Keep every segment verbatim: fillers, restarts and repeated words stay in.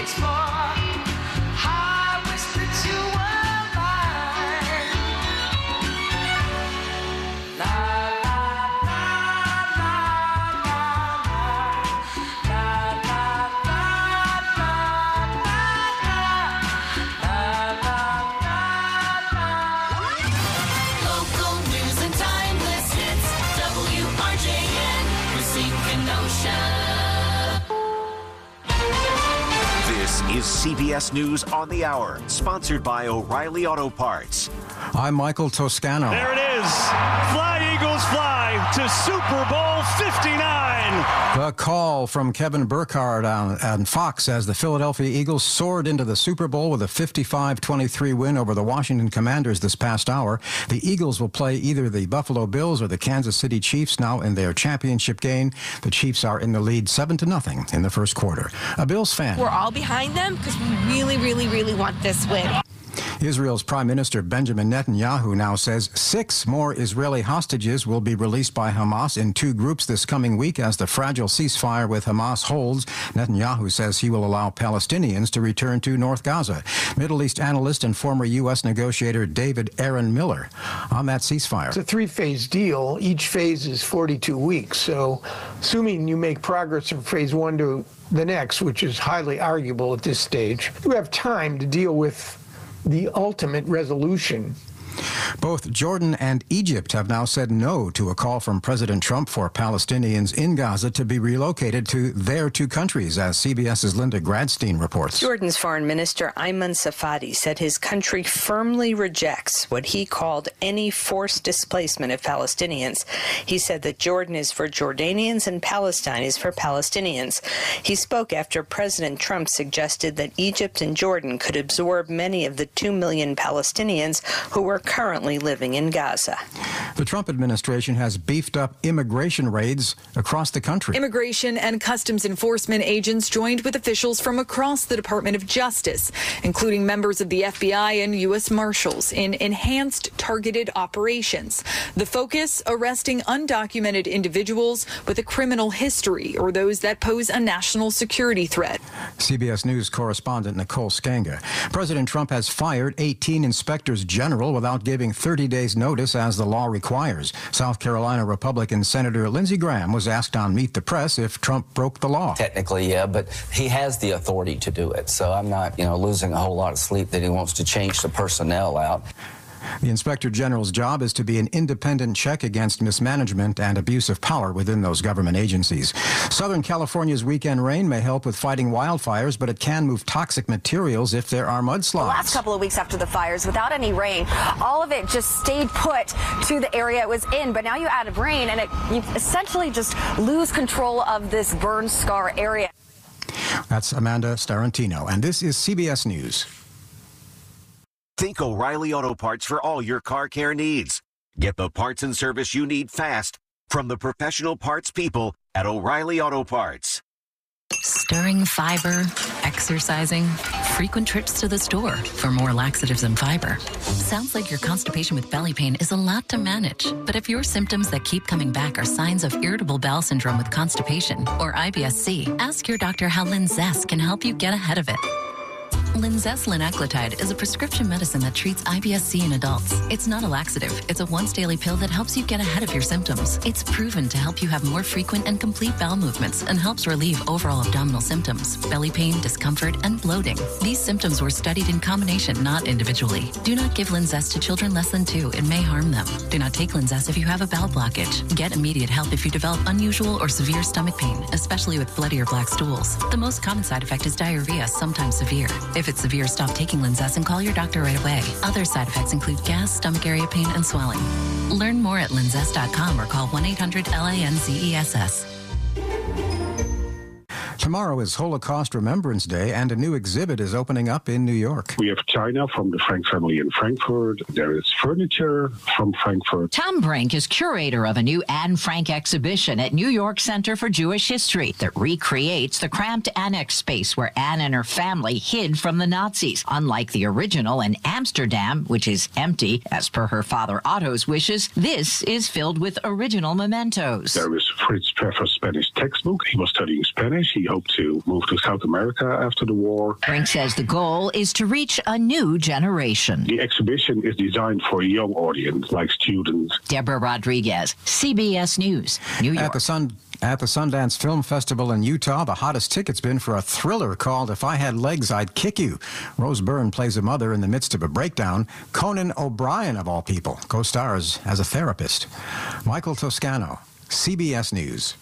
waits for. I wish that you were mine. La la la la la la la la la la la la. Local news and timeless hits. W R J N, Racine Kenosha. This is C B S News on the Hour, sponsored by O'Reilly Auto Parts. I'm Michael Toscano. There it is. Fly, Eagles, fly to Super Bowl fifty-nine. The call from Kevin Burkhardt on, on Fox as the Philadelphia Eagles soared into the Super Bowl with a fifty-five twenty-three win over the Washington Commanders this past hour. The Eagles will play either the Buffalo Bills or the Kansas City Chiefs now in their championship game. The Chiefs are in the lead seven to nothing in the first quarter. A Bills fan. We're all behind them because we really, really, really want this win. Israel's Prime Minister Benjamin Netanyahu now says six more Israeli hostages will be released by Hamas in two groups this coming week as the fragile ceasefire with Hamas holds. Netanyahu says he will allow Palestinians to return to North Gaza. Middle East analyst and former U S negotiator David Aaron Miller on that ceasefire. It's a three-phase deal. Each phase is forty-two weeks. So assuming you make progress from phase one to the next, which is highly arguable at this stage, you have time to deal with the ultimate resolution. Both Jordan and Egypt have now said no to a call from President Trump for Palestinians in Gaza to be relocated to their two countries, as CBS's Linda Gradstein reports. Jordan's Foreign Minister Ayman Safadi said his country firmly rejects what he called any forced displacement of Palestinians. He said that Jordan is for Jordanians and Palestine is for Palestinians. He spoke after President Trump suggested that Egypt and Jordan could absorb many of the two million Palestinians who were currently living in Gaza. The Trump administration has beefed up immigration raids across the country. Immigration and Customs Enforcement agents joined with officials from across the Department of Justice, including members of the F B I and U S Marshals, in enhanced targeted operations. The focus, arresting undocumented individuals with a criminal history or those that pose a national security threat. C B S News correspondent Nicole Skanga. President Trump has fired eighteen inspectors general without giving thirty days notice as the law requires. South Carolina Republican Senator Lindsey Graham was asked on Meet the Press if Trump broke the law. Technically, yeah, but he has the authority to do it. So I'm not, you know, losing a whole lot of sleep that he wants to change the personnel out. The Inspector General's job is to be an independent check against mismanagement and abuse of power within those government agencies. Southern California's weekend rain may help with fighting wildfires, but it can move toxic materials if there are mudslides. The last couple of weeks after the fires, without any rain, all of it just stayed put to the area it was in. But now you add rain, and it, you essentially just lose control of this burn scar area. That's Amanda Starantino, and this is C B S News. Think O'Reilly Auto Parts for all your car care needs. Get the parts and service you need fast from the professional parts people at O'Reilly Auto Parts. Stirring fiber, exercising, frequent trips to the store for more laxatives and fiber. Sounds like your constipation with belly pain is a lot to manage. But if your symptoms that keep coming back are signs of irritable bowel syndrome with constipation or I B S C, ask your doctor how Linzess can help you get ahead of it. Linzess linaclotide is a prescription medicine that treats I B S C in adults. It's not a laxative. It's a once-daily pill that helps you get ahead of your symptoms. It's proven to help you have more frequent and complete bowel movements and helps relieve overall abdominal symptoms, belly pain, discomfort, and bloating. These symptoms were studied in combination, not individually. Do not give Linzess to children less than two. It may harm them. Do not take Linzess if you have a bowel blockage. Get immediate help if you develop unusual or severe stomach pain, especially with bloody or black stools. The most common side effect is diarrhea, sometimes severe. If it's severe, stop taking Linzess and call your doctor right away. Other side effects include gas, stomach area pain, and swelling. Learn more at linzess dot com or call one eight hundred L A N Z E S S. Tomorrow is Holocaust Remembrance Day, and a new exhibit is opening up in New York. We have china from the Frank family in Frankfurt. There is furniture from Frankfurt. Tom Brink is curator of a new Anne Frank exhibition at New York Center for Jewish History that recreates the cramped annex space where Anne and her family hid from the Nazis. Unlike the original in Amsterdam, which is empty, as per her father Otto's wishes, this is filled with original mementos. There is Fritz Pfeffer's Spanish textbook. He was studying Spanish. He hope to move to South America after the war. Brink says the goal is to reach a new generation. The exhibition is designed for a young audience, like students. Deborah Rodriguez, C B S News, New York. At the Sun. At the Sundance Film Festival in Utah, the hottest ticket's been for a thriller called If I Had Legs, I'd Kick You. Rose Byrne plays a mother in the midst of a breakdown. Conan O'Brien, of all people, co-stars as a therapist. Michael Toscano, C B S News.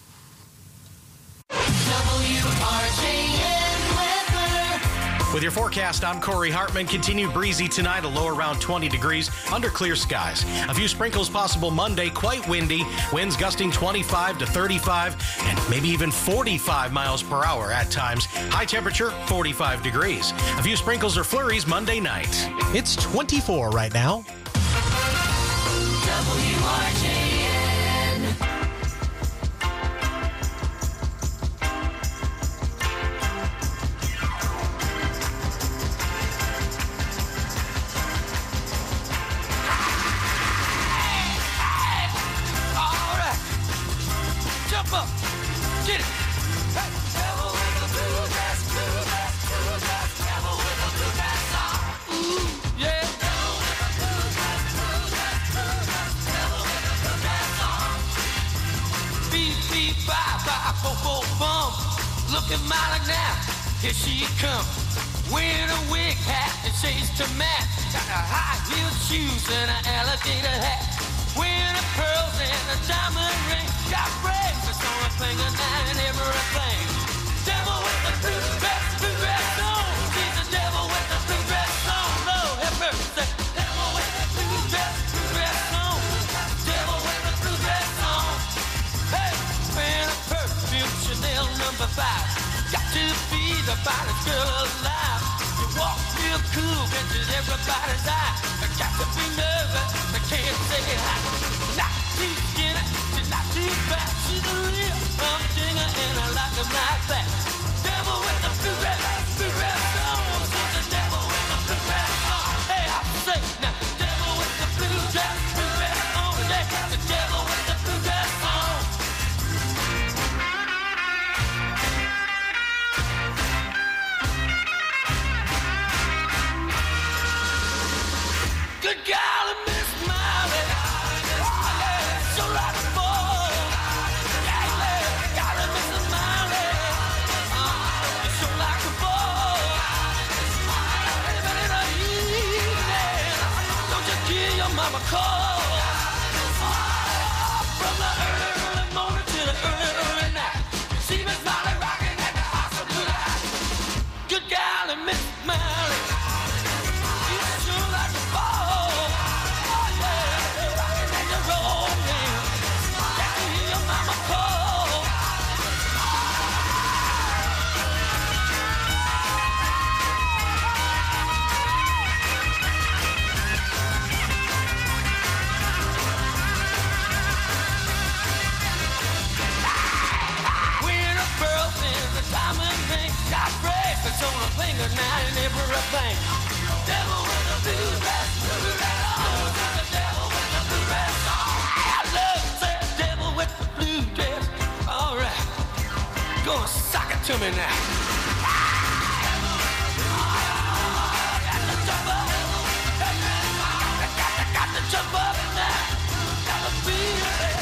With your forecast, I'm Corey Hartman. Continued breezy tonight, a low around twenty degrees under clear skies. A few sprinkles possible Monday, quite windy. Winds gusting twenty-five to thirty-five and maybe even forty-five miles per hour at times. High temperature, forty-five degrees. A few sprinkles or flurries Monday night. It's twenty-four right now. W R J N. Up. Get it. Hey. Devil with the blue dress, blue dress, blue dress. Devil with the blue dress on. Ooh, yeah. Devil with the blue dress, blue dress, blue dress. Devil with the blue dress on. Beep, beep, bye, bye, bo, bo, bum. Look at Molly now. Here she comes. Wearing a wig hat and shades to match. Got a high-heeled shoes and an alligator hat. Wearing the pearls and a diamond ring. Got bracelets on her finger, nine everything. Devil with the blue dress, blue dress on. She's the devil with the blue dress on. Lord have mercy. Devil with the blue dress, blue dress on. Devil with the blue dress on. Hey, wearing a perfume, Chanel number five. Got to be the finest girl alive. You walk real cool, catches everybody's eye. Got to be nervous, I can't say hi. Not too skinny, she's not too fat. She's a real plum dinger and I like them like that. Devil with the blue dress, blue dress on. She's the devil with the blue dress on. Hey, I say now, devil with the blue dress, blue dress on. Yeah, the devil with the blue dress on. Good golly, Miss Molly. So like a boy. Yeah, yeah. Golly, Missus Molly. Uh, so like a boy. Even in the evening, don't you hear your mama call? Uh, from the early morning to the early, early night. See Miss Molly rocking at the house of blue light. Good golly, Miss Molly. You sure like a boy. On a finger, nine everything. Devil with a blue dress, blue dress on. The devil with the blue dress on. I love that devil with the blue dress. All right, gonna sock it to me now. Got to jump up, got to, got to jump up now. Got to feel it.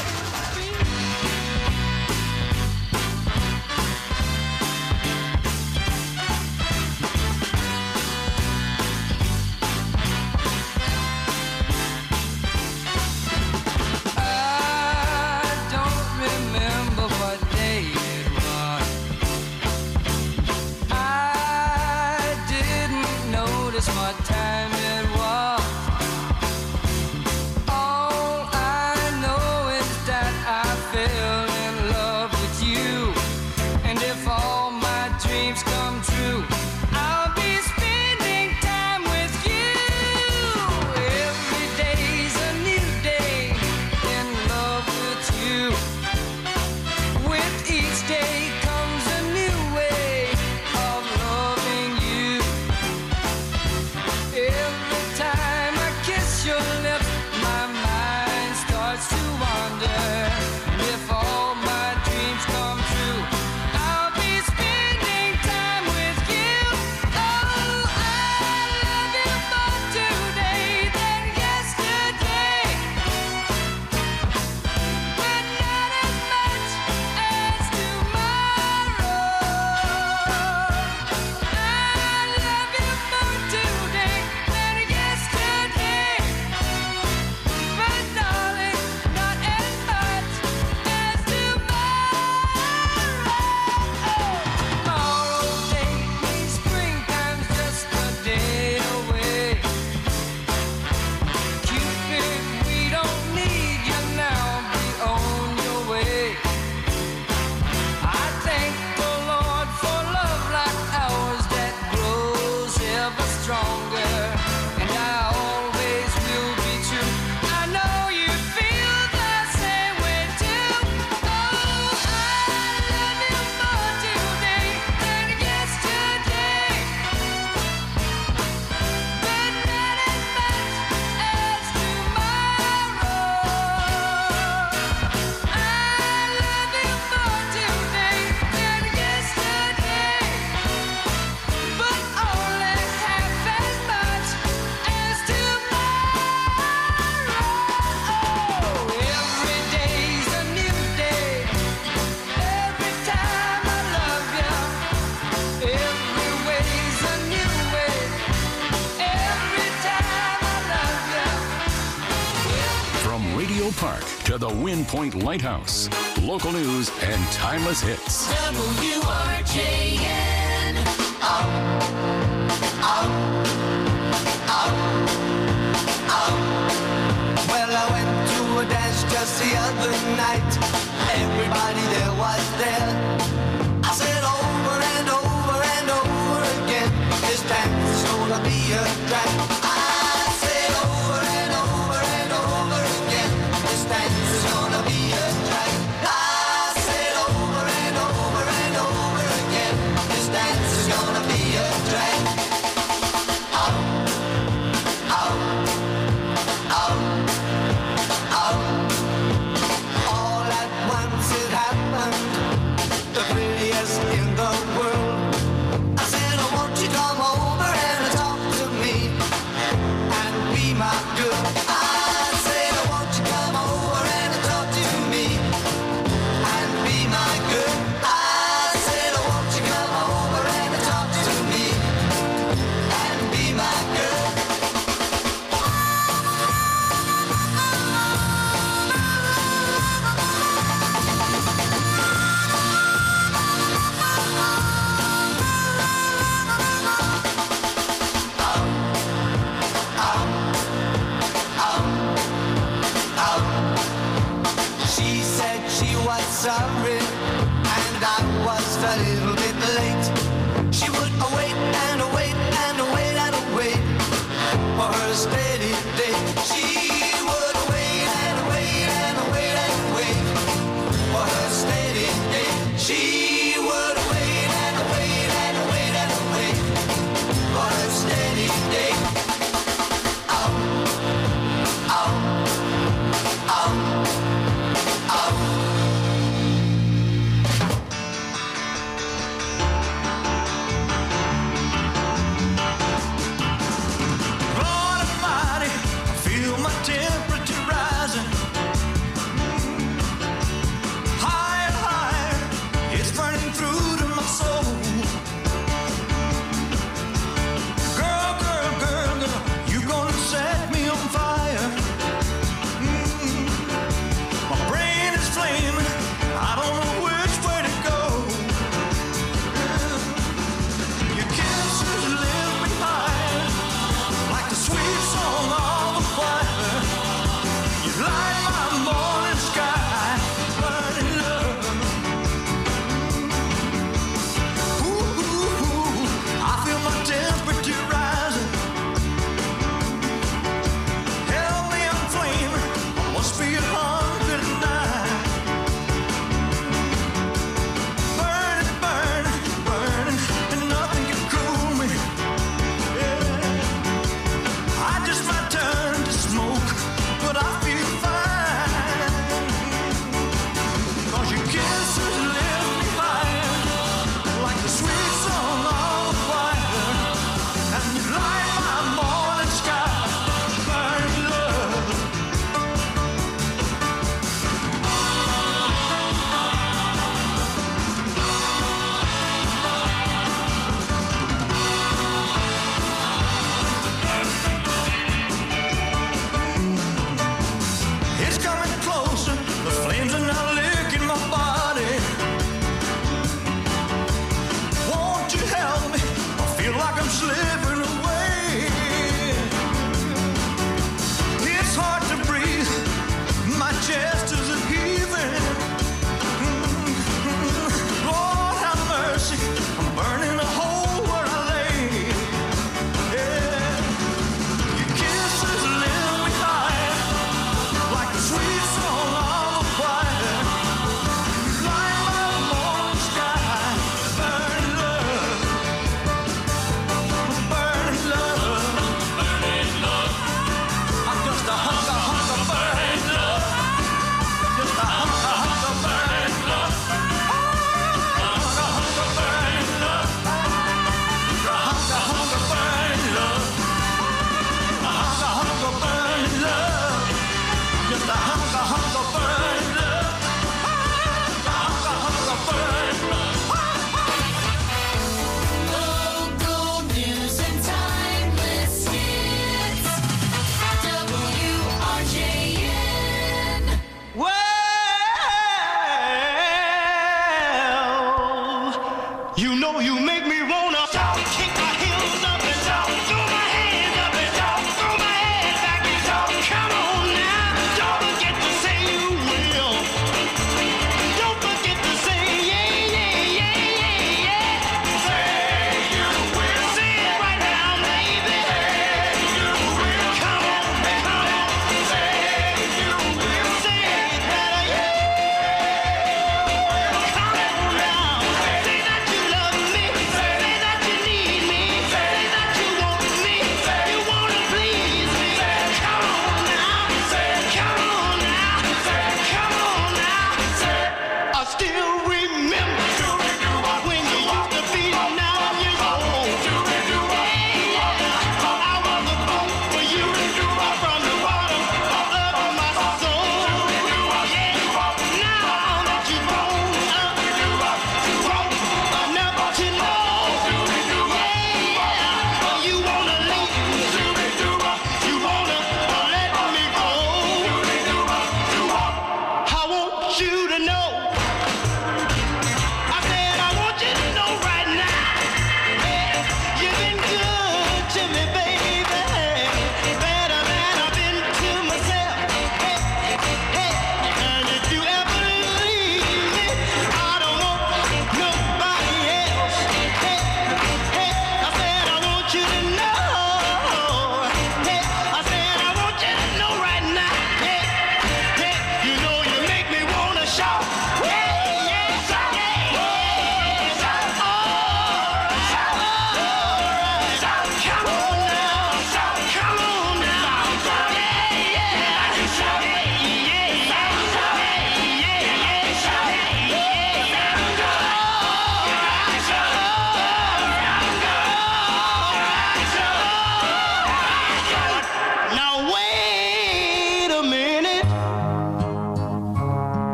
Park to the Wind Point Lighthouse. Local news and timeless hits. W R J N. Oh, oh, oh, oh. Well, I went to a dance just the other night. Everybody there was there. I said over and over and over again, this dance is gonna be a drag. I said over and over and over again, this dance is gonna be a drag. I said over and over and over again, this dance is gonna be a drag. Oh, oh, oh, oh. All at once it happened, the prettiest in the world. I said, oh, won't you come over and talk to me and be my girl? I said, oh, won't you come over and talk to me and be my girl? I said, oh, won't you come over and talk to me and be my girl? She said she was sorry and I was a little bit late. She would wait and wait and wait and wait for her steady day. She would wait and wait and wait and wait for her steady day. She would wait and wait and wait and wait for her steady day. Oh, oh, oh. Lord Almighty, I feel my temperature rising. Higher, higher, it's burning through to my soul. Girl, girl, girl, girl, you gonna set me on fire. Mm. My brain is flaming, I don't know which way to go. Your kisses live behind, like the sweet song of a choir. You light my morning sky, burning love. Ooh, ooh, ooh, I feel my temperature rising. Help me, I'm flaming, I must be a hundred and nine. Burning, burning, burning, and nothing can cool me. Yeah. I just might turn to smoke, but I feel fine. 'Cause your kisses live behind, like the sweet song of a choir. And you light my morning sky, burning love. It's coming closer, the flames are now licking my body. Won't you help me? I feel like I'm slipping away. It's hard to breathe, my chest is a heaving. Lord have mercy, I'm burning a hole where I lay. Yeah. Your kisses live behind, like the sweet song of a choir. Light my morning sky, burning love.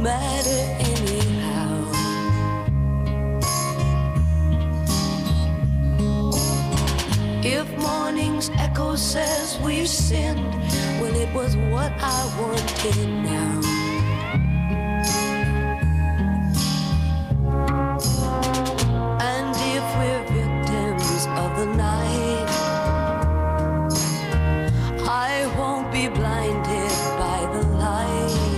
matter anyhow. If morning's echo says we've sinned, well, it was what I wanted now. And if we're victims of the night, I won't be blinded by the light.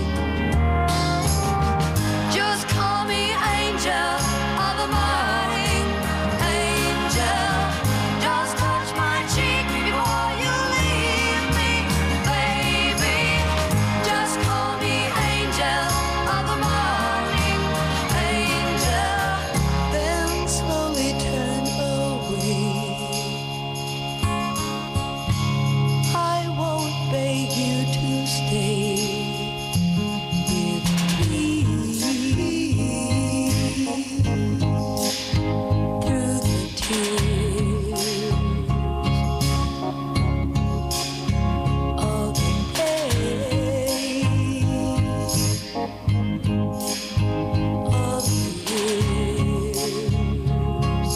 Just call me angel of the morning, angel. Just touch my cheek before you leave me, baby. Just call me angel of the morning, angel. Then slowly turn away. I won't beg you to stay with me. Through the tears of the days of the years.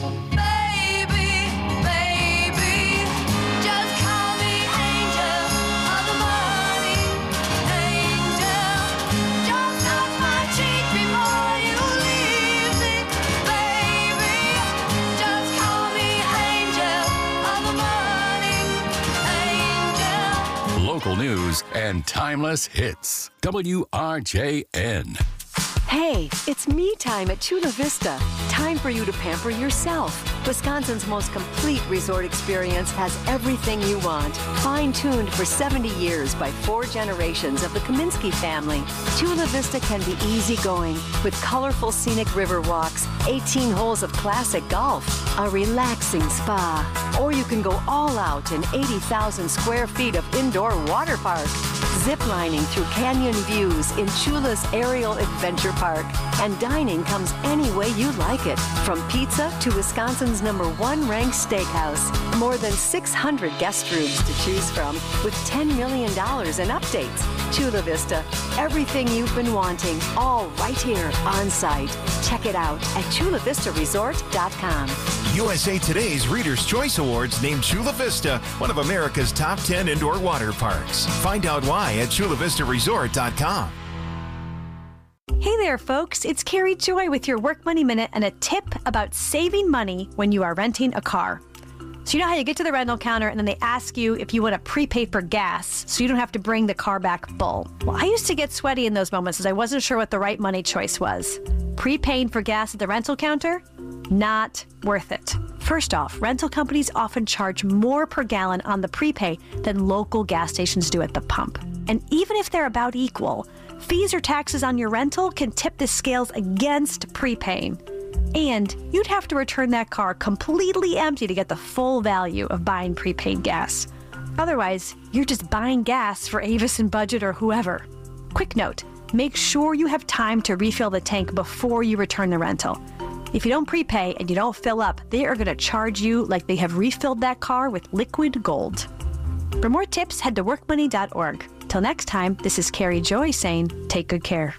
Baby, baby, just call me angel of the morning, angel. Just touch my cheek before you leave me, baby. Just call me angel of the morning, angel. Local news and timeless hits. W R J N. Hey, it's me time at Chula Vista. Time for you to pamper yourself. Wisconsin's most complete resort experience has everything you want. Fine-tuned for seventy years by four generations of the Kaminsky family. Chula Vista can be easygoing with colorful scenic river walks, eighteen holes of classic golf, a relaxing spa. Or you can go all out in eighty thousand square feet of indoor water park. Ziplining through canyon views in Chula's Aerial Adventure Park. And dining comes any way you like it. From pizza to Wisconsin's number one ranked steakhouse. More than six hundred guest rooms to choose from with ten million dollars in updates. Chula Vista, everything you've been wanting, all right here on site. Check it out at chula vista resort dot com. U S A Today's Reader's Choice Awards named Chula Vista one of America's top ten indoor water parks. Find out why at chula vista resort dot com. Hey there, folks. It's Carrie Joy with your Work Money Minute and a tip about saving money when you are renting a car. So you know how you get to the rental counter and then they ask you if you want to prepay for gas so you don't have to bring the car back full. Well, I used to get sweaty in those moments as I wasn't sure what the right money choice was. Prepaying for gas at the rental counter? Not worth it. First off, rental companies often charge more per gallon on the prepay than local gas stations do at the pump. And even if they're about equal, fees or taxes on your rental can tip the scales against prepaying. And you'd have to return that car completely empty to get the full value of buying prepaid gas. Otherwise, you're just buying gas for Avis and Budget or whoever. Quick note, make sure you have time to refill the tank before you return the rental. If you don't prepay and you don't fill up, they are going to charge you like they have refilled that car with liquid gold. For more tips, head to work money dot org. Till next time, this is Carrie Joy saying, take good care.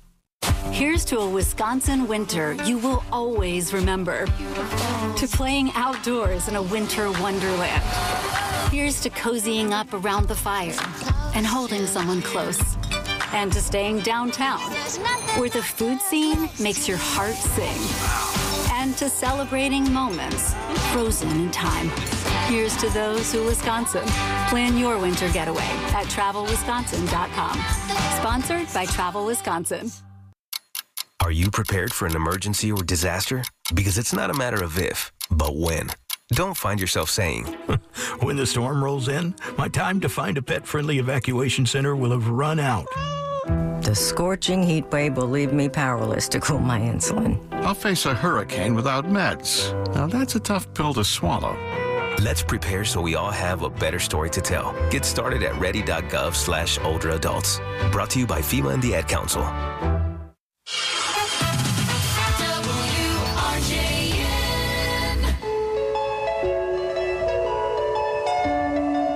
Here's to a Wisconsin winter you will always remember. To playing outdoors in a winter wonderland. Here's to cozying up around the fire and holding someone close. And to staying downtown, where the food scene makes your heart sing. And to celebrating moments frozen in time. Here's to those who Wisconsin. Plan your winter getaway at travel wisconsin dot com. Sponsored by Travel Wisconsin. Are you prepared for an emergency or disaster? Because it's not a matter of if, but when. Don't find yourself saying, when the storm rolls in, my time to find a pet-friendly evacuation center will have run out. The scorching heat wave will leave me powerless to cool my insulin. I'll face a hurricane without meds. Now that's a tough pill to swallow. Let's prepare so we all have a better story to tell. Get started at ready dot gov slash older adults. Brought to you by FEMA and the Ad Council.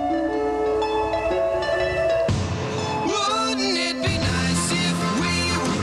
Wouldn't it be nice if we were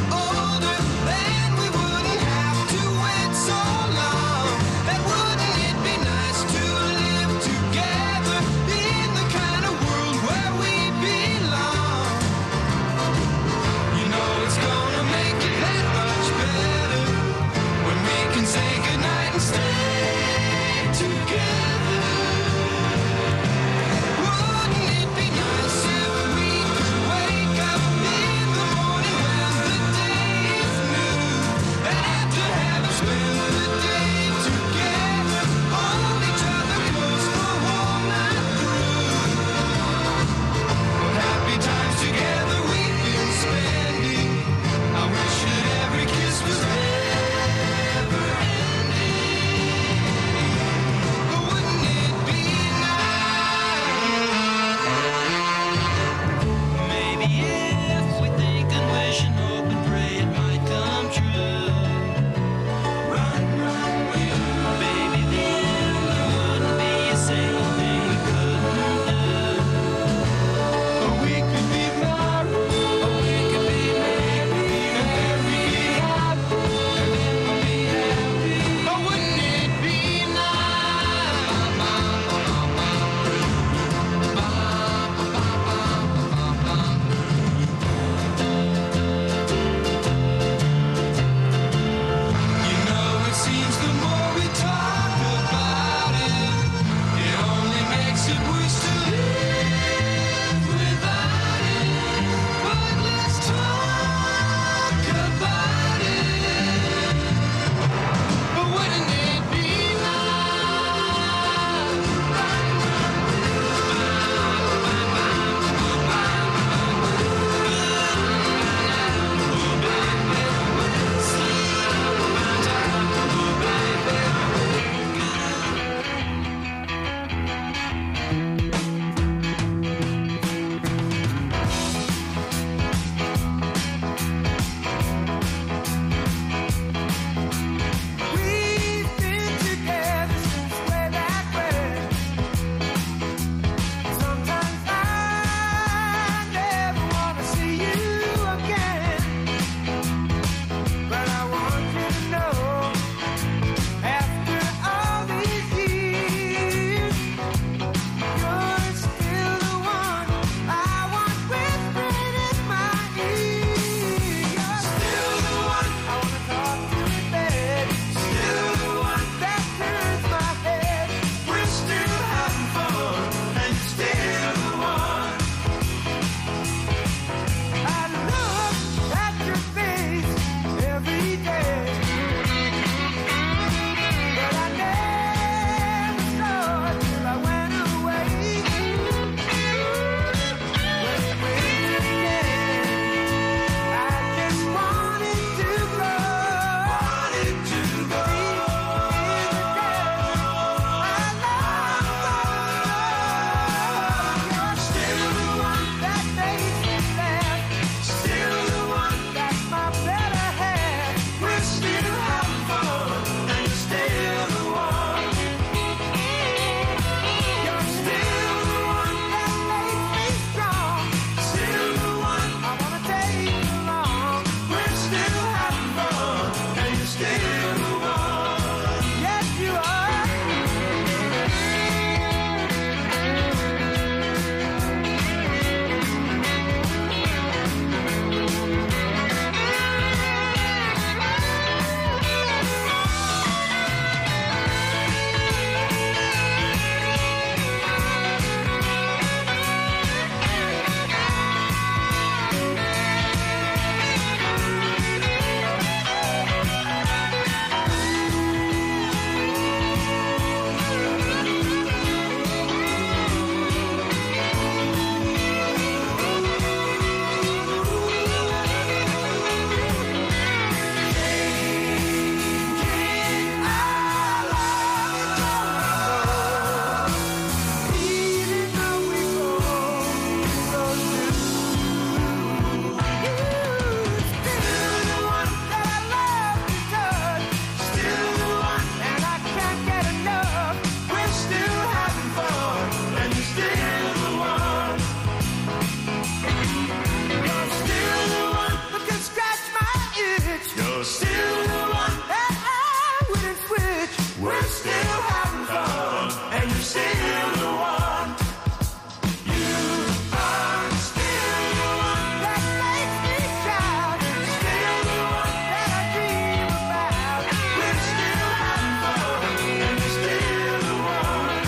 still the one. Hey, we didn't switch. We're still having fun. And you're still the one. You are still the one that makes me shout. Still the one that I dream about. We're still having fun. And you're still the one.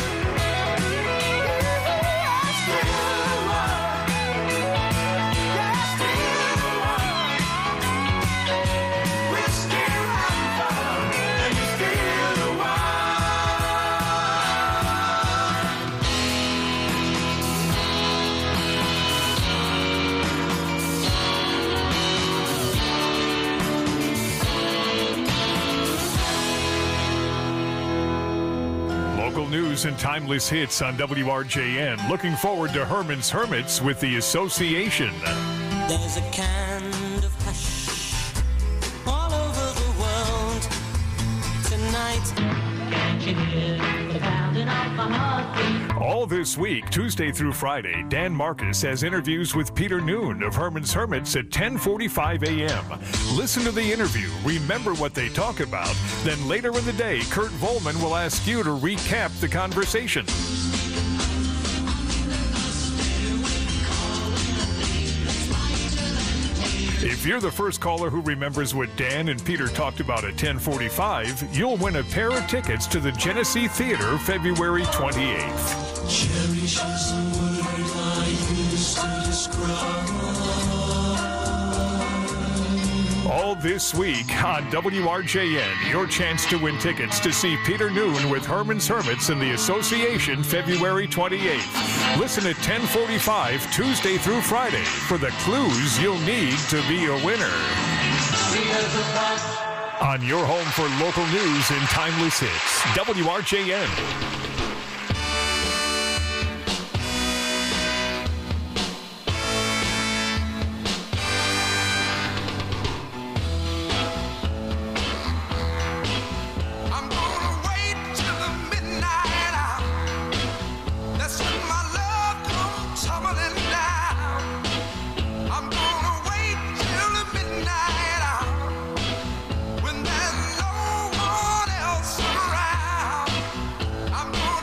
Local news and timeless hits on W R J N. Looking forward to Herman's Hermits with the Association. There's a kind of hush all over the world tonight. Can't you hear the pounding of my heartbeat? All this week, Tuesday through Friday, Dan Marcus has interviews with Peter Noon of Herman's Hermits at ten forty-five a.m. Listen to the interview, remember what they talk about, then later in the day, Kurt Volman will ask you to recap the conversation. If you're the first caller who remembers what Dan and Peter talked about at ten forty-five, you'll win a pair of tickets to the Genesee Theater February twenty-eighth. Cherish is a word I used to describe. All this week on W R J N, your chance to win tickets to see Peter Noon with Herman's Hermits and the Association February twenty-eighth. Listen at ten forty-five Tuesday through Friday for the clues you'll need to be a winner. On your home for local news and timeless hits, W R J N. When there's no one else around, I'm gonna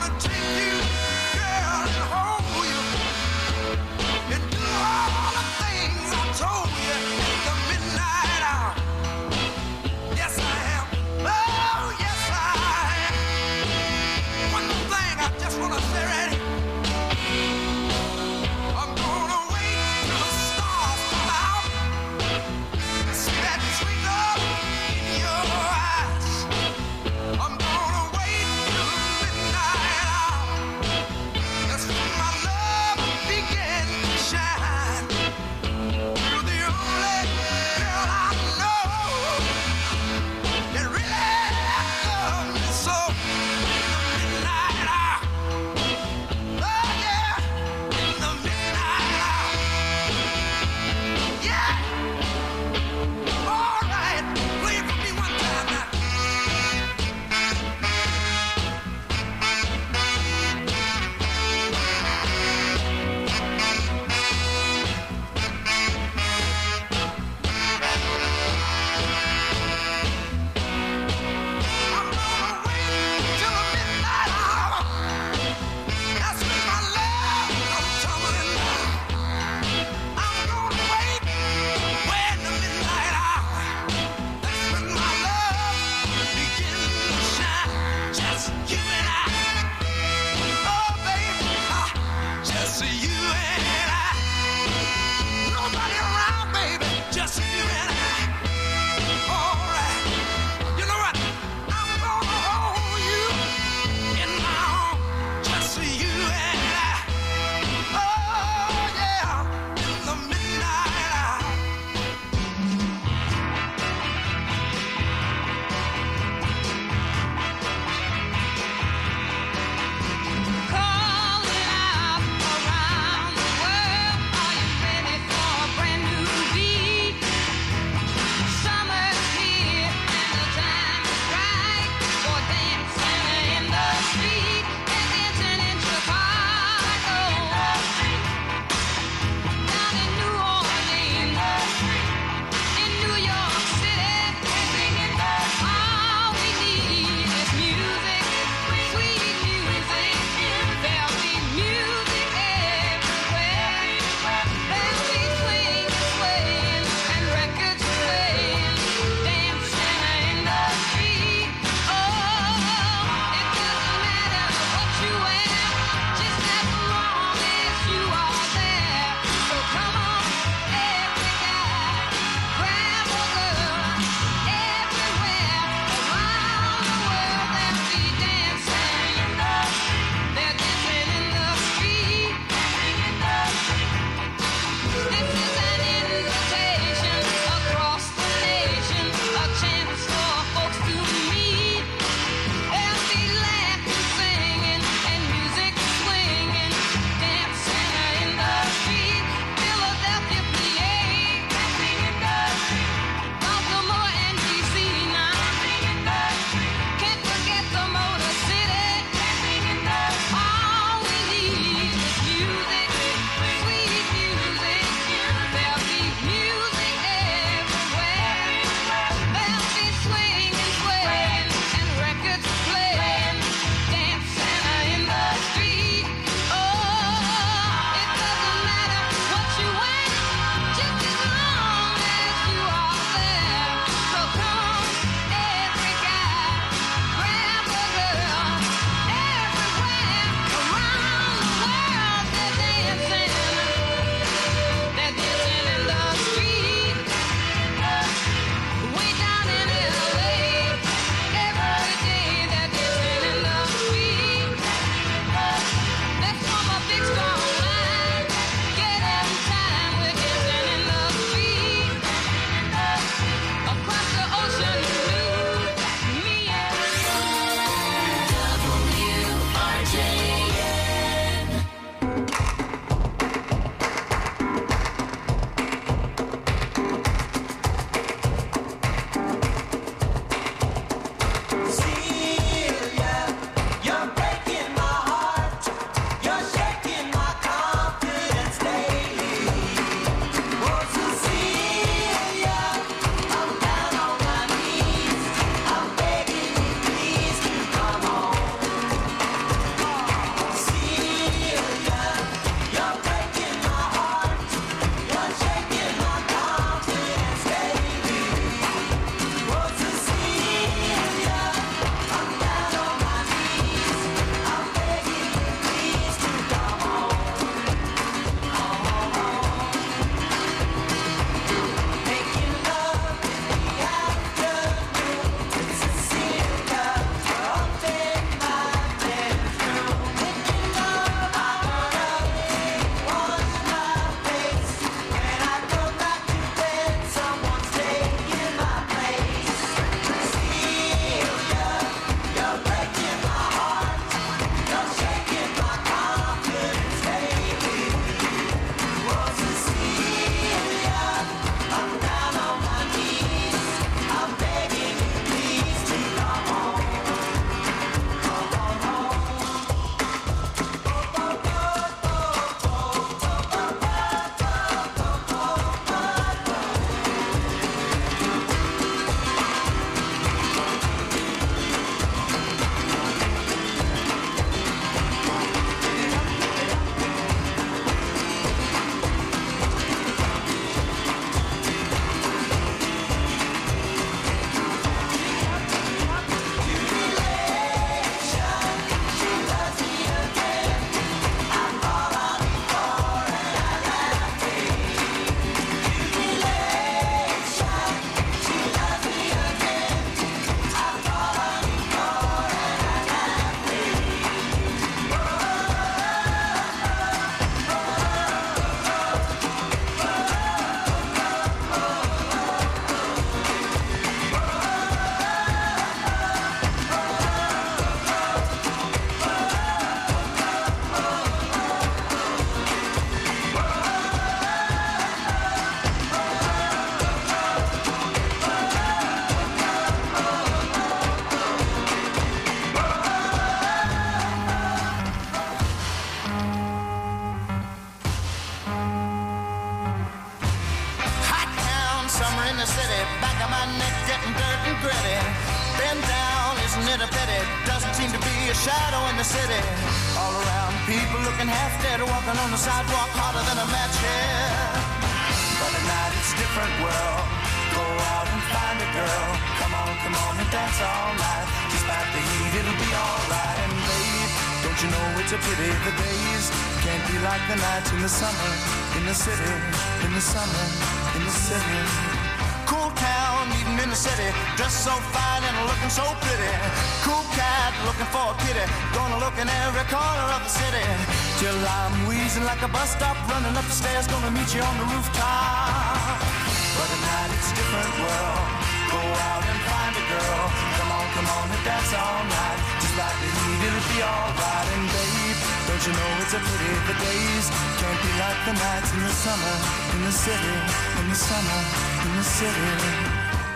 isn't it a pity? Doesn't seem to be a shadow in the city. All around, people looking half dead, walking on the sidewalk harder than a match here. But at night it's a different world. Go out and find a girl. Come on, come on and dance all night. Despite the heat, it'll be alright. And babe, don't you know it's a pity the days can't be like the nights in the summer, in the city, in the summer, in the city. Cool town, even in the city, dressed so fine and looking so pretty. Cool cat, looking for a kitty, gonna look in every corner of the city. Till I'm wheezing like a bus stop, running up the stairs, gonna meet you on the rooftop. But at night it's a different world. Go out and find a girl. Come on, come on and dance all night. Just like the heat, it'll be alright. And babe, don't you know it's a pity the days can't be like the nights in the summer, in the city, in the summer, in the city.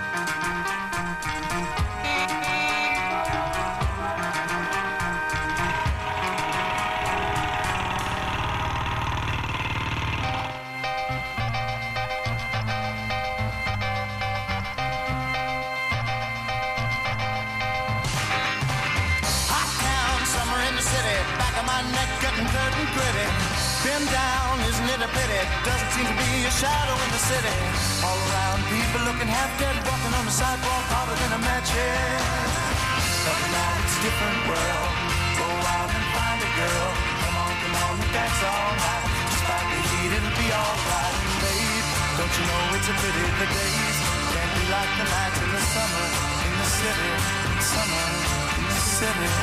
Been down, isn't it a pity? Doesn't seem to be a shadow in the city. All around, people looking half dead, walking on the sidewalk harder than a match here. But now it's a different world. Go out and find a girl. Come on, come on and dance all night. Despite the heat, it'll be alright. And babe, don't you know it's a pity the days can't be like the nights in the summer, in the city, summer, in the city.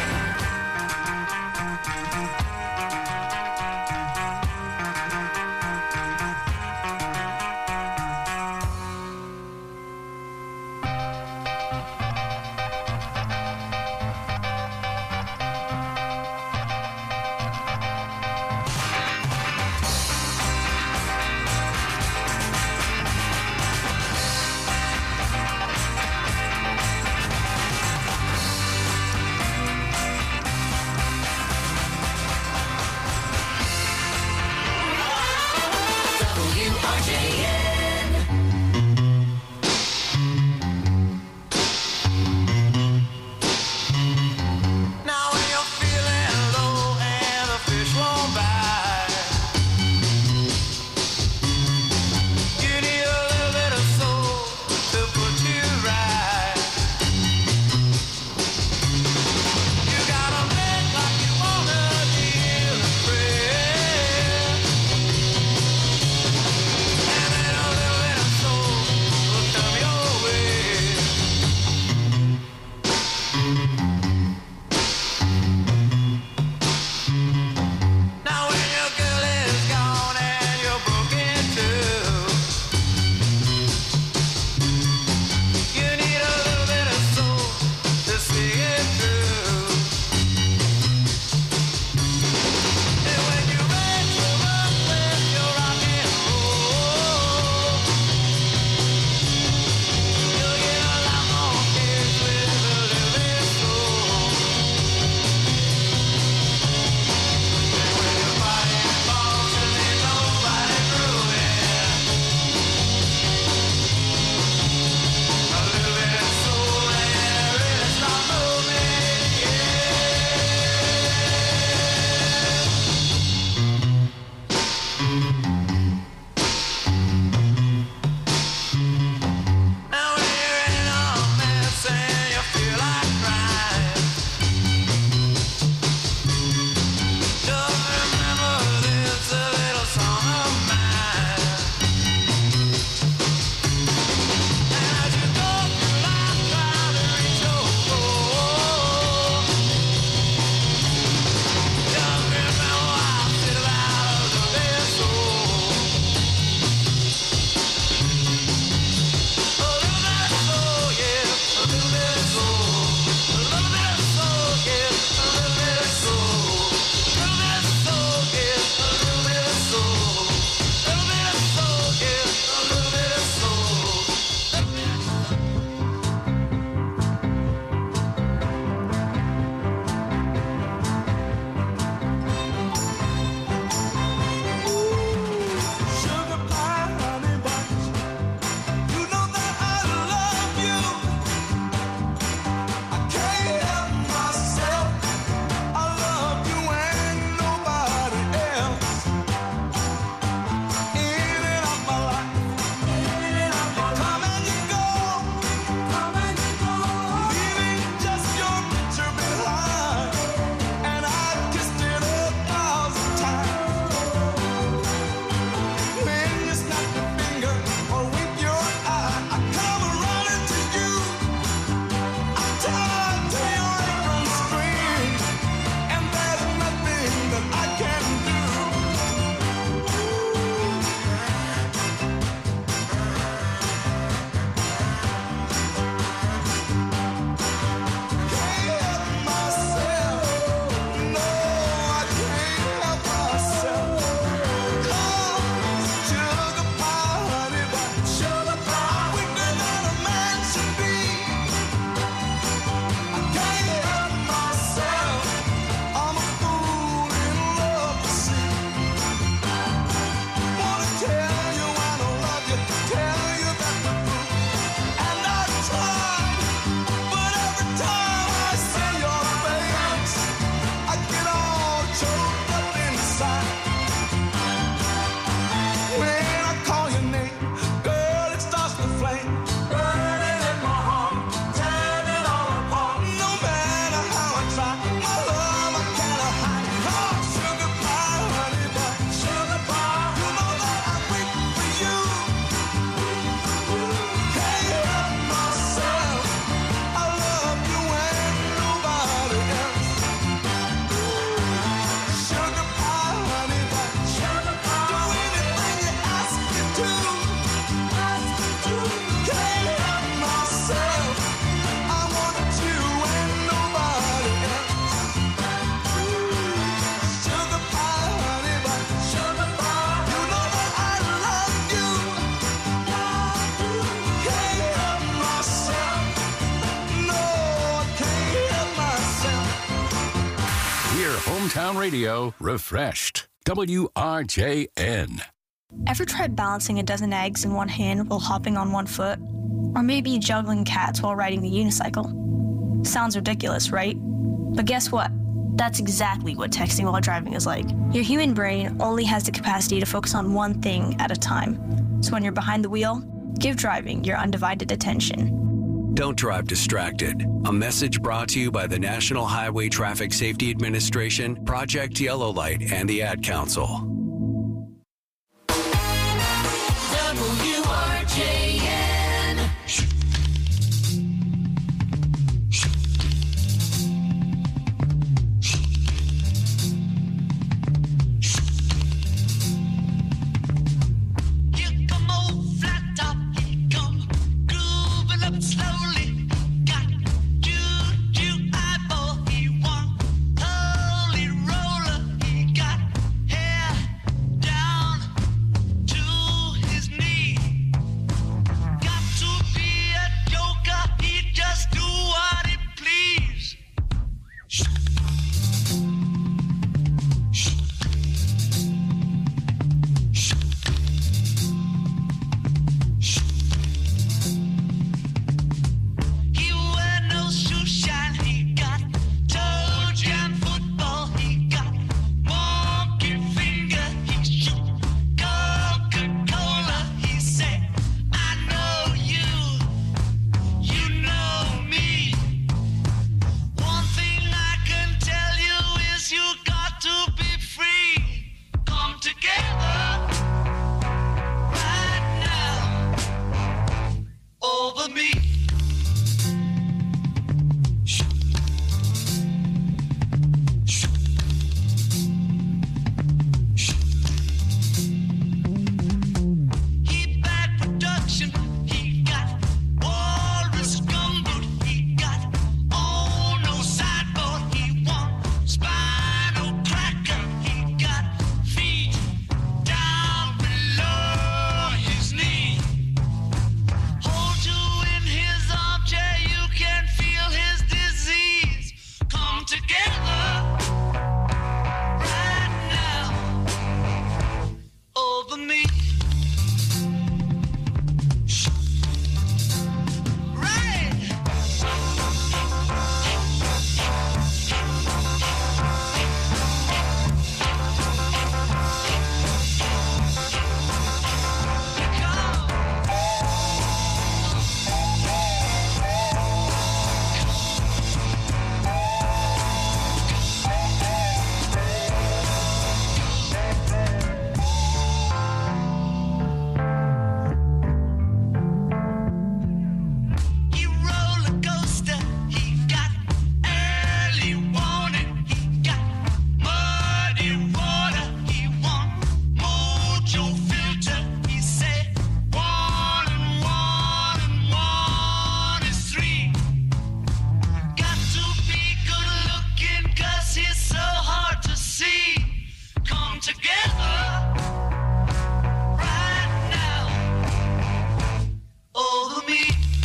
hometown radio refreshed. W R J N. Ever tried balancing a dozen eggs in one hand while hopping on one foot? Or maybe juggling cats while riding the unicycle? Sounds ridiculous, right? But guess what? That's exactly what texting while driving is like. Your human brain only has the capacity to focus on one thing at a time. So when you're behind the wheel, give driving your undivided attention. Don't drive distracted. A message brought to you by the National Highway Traffic Safety Administration, Project Yellow Light, and the Ad Council. W R J N. Slowly, got juju eyeball. He won holy roller. He got hair down to his knee. Got to be a joker. He just do what he please. Shh. Shh. Shh. Shh. He wear no shoe shine, he got toe jam football, he got monkey finger, he shoot Coca-Cola, he say, I know you, you know me. One thing I can tell you is you got to be free. Come together right now over me. He bad production, he got walrus gumboot, he got on no sideboard, he want spinal cracker, he got feet down below his knee. Hold you in his armchair, you can feel his disease. Come together right now over me. Right. He roller coaster, he got early warning, he got muddy water, he want mojo filter, he say one and one and one is three. Got to be good looking 'cause he's so hard to see. Come together right now over me.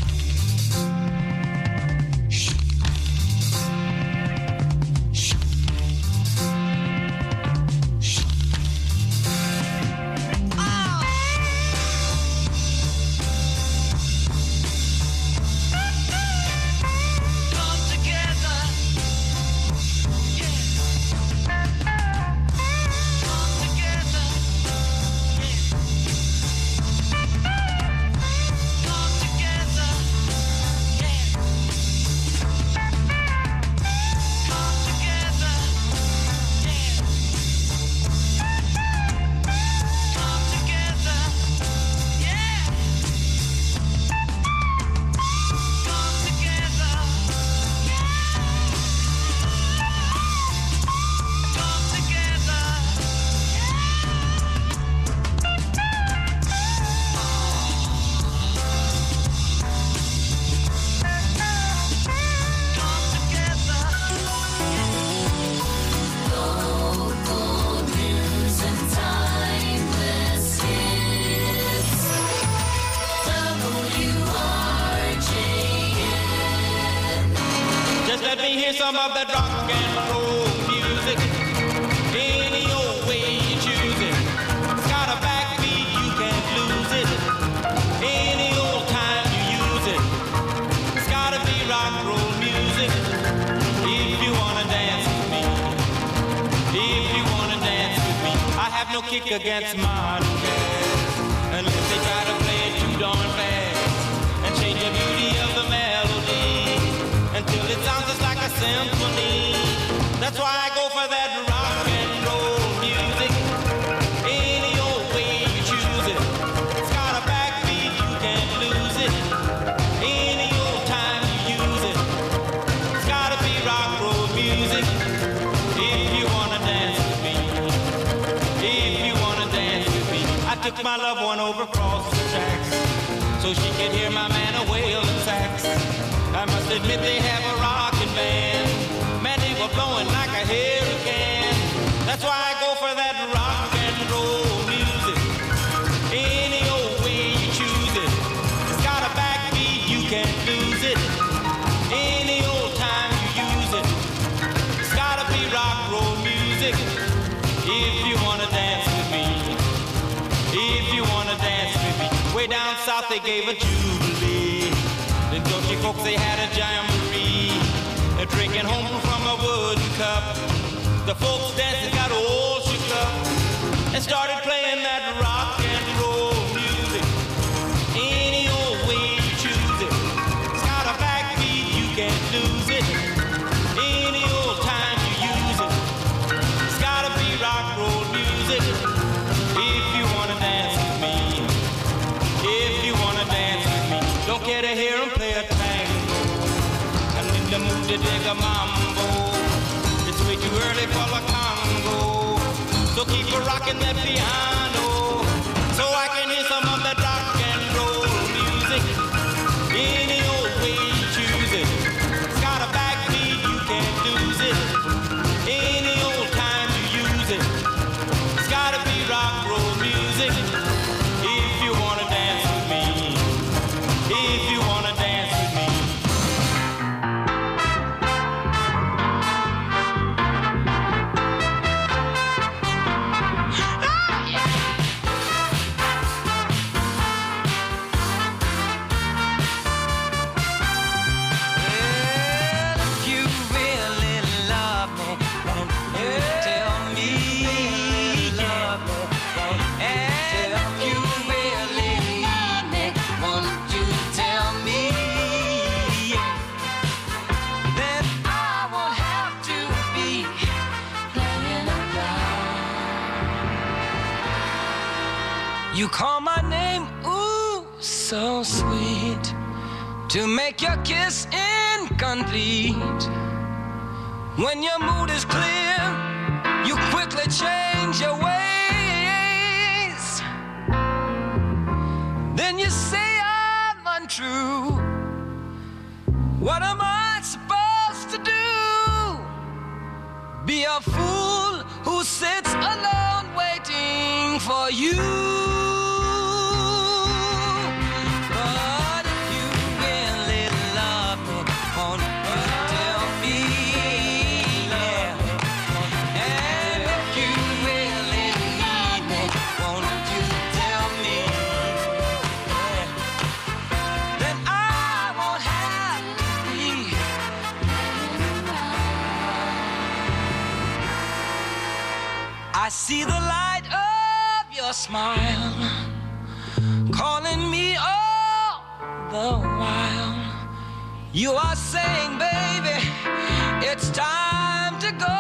Come together, yeah. Come together, yeah. Come together, yeah. Come together, yeah. Come together, yeah. Come together, come together, Local news and timeless hits. W R J N. Just let me hear some of that rock and roll music. rock and roll music. If you wanna dance with me, if you wanna dance with me, I have no kick against modern jazz, unless they try to play it too darn fast and change the beauty of the melody until it sounds just like a symphony. That's why I go for that rock and roll music. Any old way you choose it. It's got a backbeat, you can't lose it. Any old time you use it. It's gotta be rock and roll music. If you wanna dance with me, if you wanna dance with me. I took my loved one over across the tracks so she could hear my man a wailing sax. I must admit they have a rockin' band. Man, they were blowing like a hurricane. That's why I go for that rock and roll music. Any old way you choose it. It's got a backbeat, you can't lose it. Any old time you use it. It's gotta be rock and roll music. If you wanna dance with me, if you wanna dance with me. Way down south they gave a jubilee. The Dutchy folks, they had a jamboree. They're drinking home from a wooden cup. The folks dancing got all shook up and started playing that rock and roll music. Any old way you choose it. It's got a backbeat, you can't lose it. Any old time you use it. It's gotta be rock and roll music. If you wanna dance with me, if you wanna dance with me, don't care to hear 'em play a tango. I'm in the mood to dig a mambo. It's way too early for the Congo. So keep a rocking that piano so I can hear some of that rock and roll music. Any old way you choose it. It's got a backbeat, you can't lose it. Any old time you use it. It's gotta be rock and roll music. If you wanna dance with me, if you wanna dance with me. You call my name, ooh, so sweet, to make your kiss incomplete. When your mood is clear, you quickly change your ways. Then you say I'm untrue. What am I supposed to do? Be a fool who sits alone waiting for you. I see the light of your smile calling me all the while. You are saying, baby, it's time to go.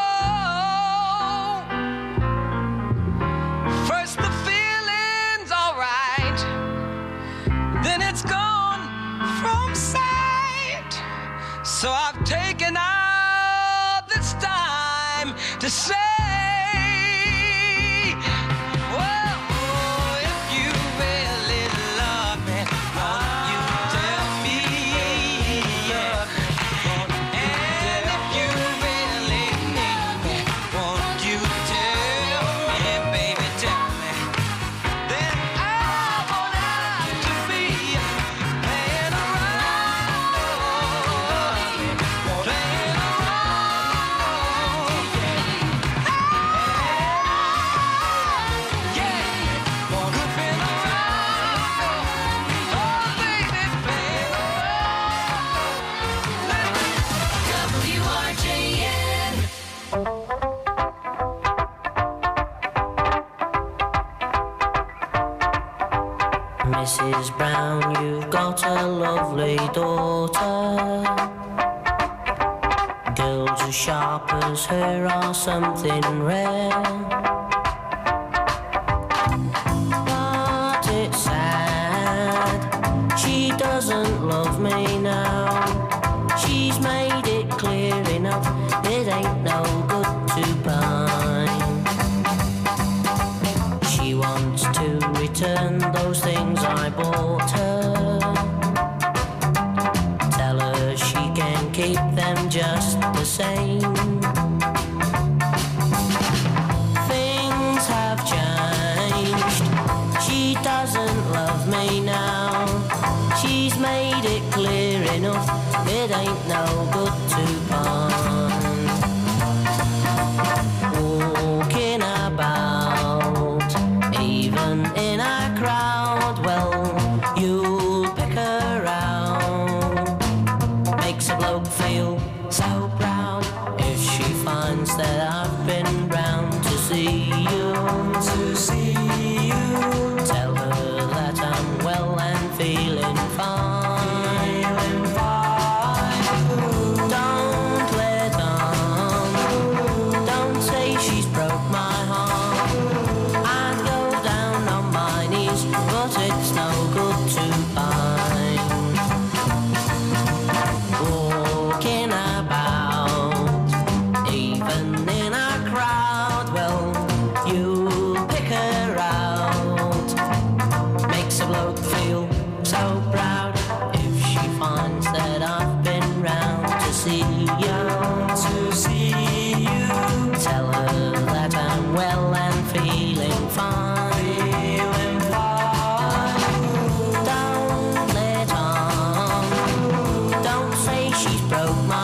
First the feeling's all right, then it's gone from sight. So I've taken out this time to say, Missus Brown, you've got a lovely daughter. Girls as sharp as her are something rare. But it's sad, she doesn't love me now. She's made it clear enough, it ain't no good to pine. She wants to return those things I bought her. Tell her she can keep them just the same. Things have changed, she doesn't love me now. She's made it clear enough, it ain't no good to pine. Walking about, even in a crowd, well, you'll pick her out. Makes a bloke feel so proud if she finds that I've been round to see you. To see you. Tell her that I'm well and feeling fine. Feeling fine. Don't let on. Don't say she's broke my heart. I'd go down on my knees, but it's no good to pine. Walking about, even in a crowd, well, you pick her out. Makes a bloke feel so proud if she finds that I've been round to see you. To see you. Tell her that I'm well and feeling fine. Feeling fine. Don't let on. Don't say she's broke my